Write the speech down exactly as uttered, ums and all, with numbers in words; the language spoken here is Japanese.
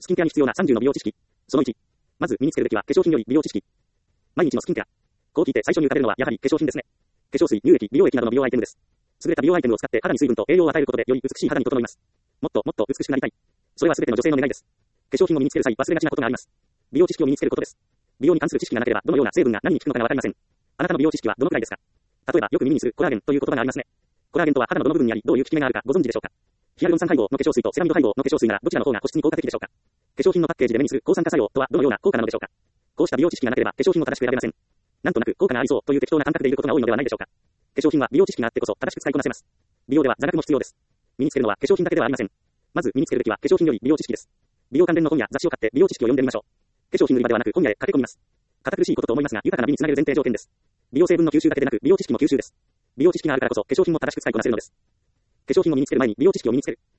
スキンケアに必要なさんじゅうの美容知識。そのいち。まず身につけるべきは化粧品より美容知識。毎日のスキンケア。こう聞いて最初に浮かべるのはやはり化粧品ですね。化粧水、乳液、美容液などの美容アイテムです。優れた美容アイテムを使って肌に水分と栄養を与えることでより美しい肌に整います。もっともっと美しくなりたい。それは全ての女性の願いです。化粧品を身につける際忘れがちなことがあります。美容知識を身につけることです。美容に関する知識がなければどのような成分が何に効くのかがわかりません。あなたの美容知識はどのくらいですか？例えばよく耳にするコラーゲンという言葉がありますね。コラーゲンとは肌のどの部分にありどういう効き目があるかご存知でしょうか？ヒアルロン酸配合の化粧水とセラミド配合の化粧水ならどちらの方が保湿に効果的でしょうか？化粧品のパッケージで目にする抗酸化作用とはどのような効果なのでしょうか？こうした美容知識がなければ化粧品を正しく選べません。なんとなく効果がありそうという適当な感覚でいることが多いのではないでしょうか？化粧品は美容知識があってこそ正しく使いこなせます。美容では座学も必要です。身につけるのは化粧品だけではありません。まず身につけるべきは化粧品より美容知識です。美容関連の本や雑誌を買って美容知識を読んでみましょう。化粧品売り場ではなく本屋へ駆け込みます。堅苦しいことと思いますが豊かな美につなげる前提条件です。美容成分の吸収だけでなく美容知識も吸収です。美容知識があるからこそ化粧品も正しく使いこなせるのです。化粧品を身につける前に美容知識を身につける。